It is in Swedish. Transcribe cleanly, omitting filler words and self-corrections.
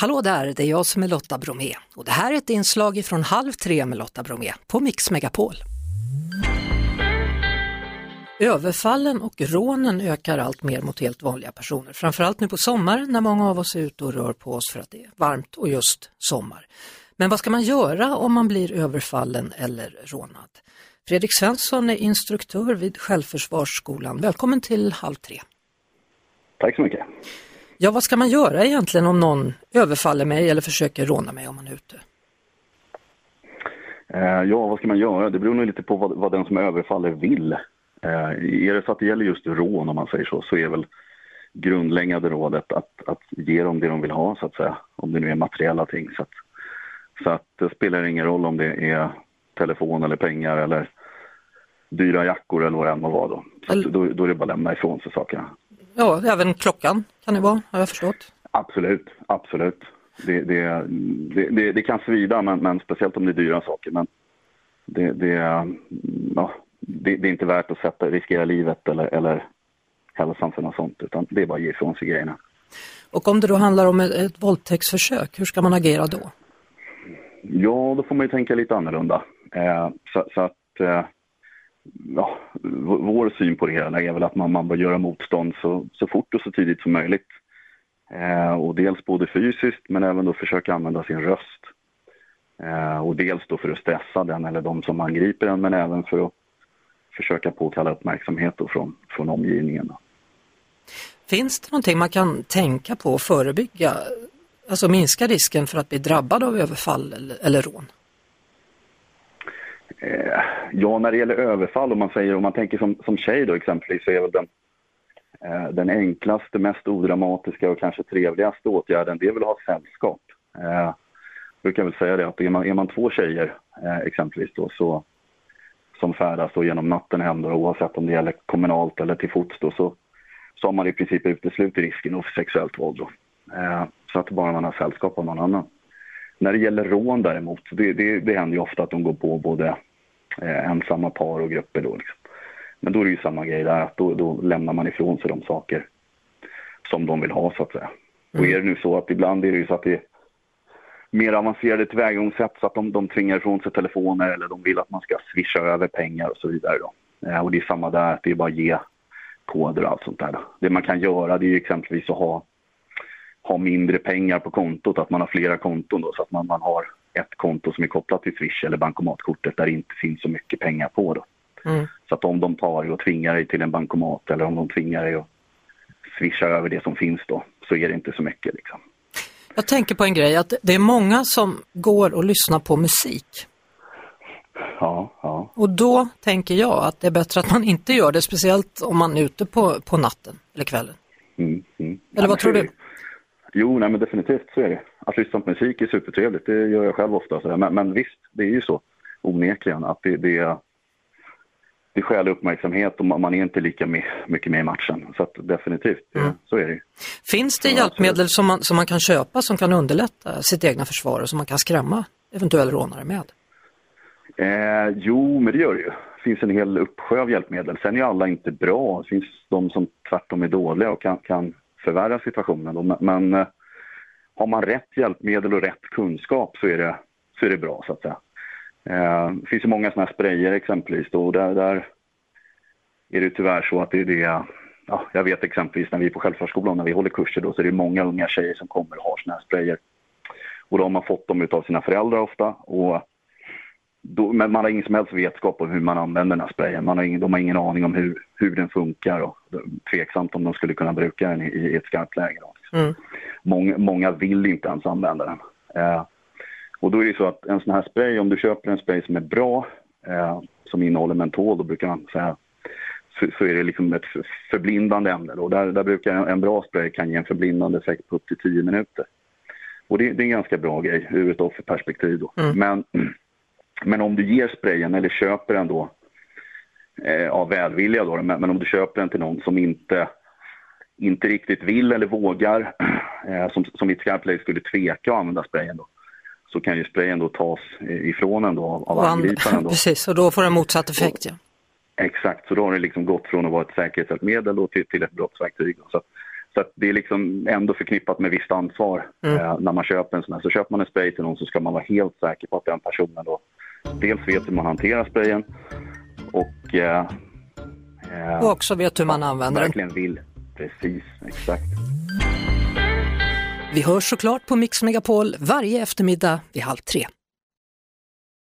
Hallå där, det är jag som är Lotta Bromé och det här är ett inslag från 2:30 med Lotta Bromé på Mix Megapol. Överfallen och rånen ökar allt mer mot helt vanliga personer. Framförallt nu på sommaren när många av oss är ute och rör på oss för att det är varmt och just sommar. Men vad ska man göra om man blir överfallen eller rånad? Fredrik Svensson är instruktör vid Självförsvarsskolan. Välkommen till 2:30. Tack så mycket. Ja, vad ska man göra egentligen om någon överfaller mig eller försöker råna mig om man är ute? Ja, vad ska man göra? Det beror nog lite på vad den som överfaller vill. Är det så att det gäller just rån, om man säger så är väl grundläggande rådet att ge dem det de vill ha, så att säga. Om det nu är materiella ting. Så att det spelar ingen roll om det är telefon eller pengar eller dyra jackor eller vad det än må vara då. Så då är det bara att lämna ifrån sig sakerna. Ja, även klockan kan det vara, har jag förstått. Absolut. Det kan svida, men speciellt om det är dyra saker. Men det är inte värt att riskera livet eller hälsan för något sånt, utan det är bara att ge ifrån sig grejerna. Och om det då handlar om ett våldtäktsförsök, hur ska man agera då? Ja, då får man ju tänka lite annorlunda. Vår syn på det hela är väl att man bör göra motstånd så fort och så tidigt som möjligt. Och dels både fysiskt, men även då försöka använda sin röst. Och dels då för att stressa den eller de som angriper den, men även för att försöka påkalla uppmärksamhet då från omgivningen då. Finns det någonting man kan tänka på och förebygga, alltså minska risken för att bli drabbad av överfall eller rån? Ja, när det gäller överfall, om man tänker som tjej då exempelvis, så är väl den enklaste, mest odramatiska och kanske trevligaste åtgärden, det är väl att ha sällskap. Jag brukar väl säga det, att är man 2 tjejer exempelvis då, så som färdas då genom natten hem då, oavsett om det gäller kommunalt eller till fots då, så har man i princip uteslutit risken för sexuellt våld då. Så att bara man har sällskap av någon annan. När det gäller rån däremot, det händer ju ofta att de går på både ensamma par och grupper då liksom. Men då är det ju samma grej där, att då lämnar man ifrån sig de saker som de vill ha, så att säga. Och är det nu så att ibland är det ju så att det är mer avancerade tillvägagångssätt, så att de tvingar ifrån sig telefoner eller de vill att man ska swisha över pengar och så vidare då. Och det är samma där, att det är bara att ge koder och allt sånt där då. Det man kan göra, det är ju exempelvis att ha mindre pengar på kontot, att man har flera konton då, så att man har ett konto som är kopplat till Swish eller bankomatkortet där det inte finns så mycket pengar på då. Så att om de tar och tvingar dig till en bankomat eller om de tvingar dig att swisha över det som finns då, så är det inte så mycket liksom. Jag tänker på en grej, att det är många som går och lyssnar på musik. Ja. Och då tänker jag att det är bättre att man inte gör det, speciellt om man är ute på natten eller kvällen. Eller vad tror du? Jo, nej men definitivt så är det. Att lyssna på musik är supertrevligt, det gör jag själv ofta. Men visst, det är ju så onekligen att det skäl uppmärksamhet och man är inte lika mycket med i matchen. Så att definitivt, så är det. Finns det hjälpmedel som man kan köpa som kan underlätta sitt egna försvar och som man kan skrämma eventuella rånare med? Jo, men det gör det ju. Det finns en hel uppsjö av hjälpmedel. Sen är alla inte bra. Det finns de som tvärtom är dåliga och kan förvärra situationen då. Men har man rätt hjälpmedel och rätt kunskap så är det bra, så att säga. Det finns ju många sådana här sprayer exempelvis då, och där är det tyvärr så att jag vet exempelvis när vi är på Självförsvarsskolan, när vi håller kurser då, så är det många unga tjejer som kommer och har sådana här sprayer. Och då har man fått dem av sina föräldrar ofta, men man har ingen som helst vetskap om hur man använder den här sprayen. De har ingen aning om hur den funkar och tveksamt om de skulle kunna bruka den i ett skarpt läge då. Många vill inte ens använda den. Och då är det så att en sån här spray, om du köper en spray som är bra, som innehåller mentol, då brukar man säga, så är det liksom ett förblindande ämne då. Där brukar en bra spray kan ge en förblindande effekt på upp till 10 minuter. Och det är en ganska bra grej ur ett offerperspektiv då. Men om du ger sprayen eller köper den då av välvilja då, men om du köper den till någon som inte riktigt vill eller vågar, som i ett skarpt läge skulle tveka att använda sprayen då, så kan ju sprayen då tas ifrån en då av angriparen då. Precis, och då får den motsatt effekt, ja. Exakt, så då har det liksom gått från att vara ett säkerhetshjälpmedel då till ett brottsverktyg. Så Så att det är liksom ändå förknippat med visst ansvar när man köper en sån här. Så köper man en spray till någon så ska man vara helt säker på att den personen då dels vet hur man hanterar sprayen och också vet hur man använder den. Verkligen vill. Precis, exakt. Vi hörs såklart på Mix Megapol varje eftermiddag vid 14:30.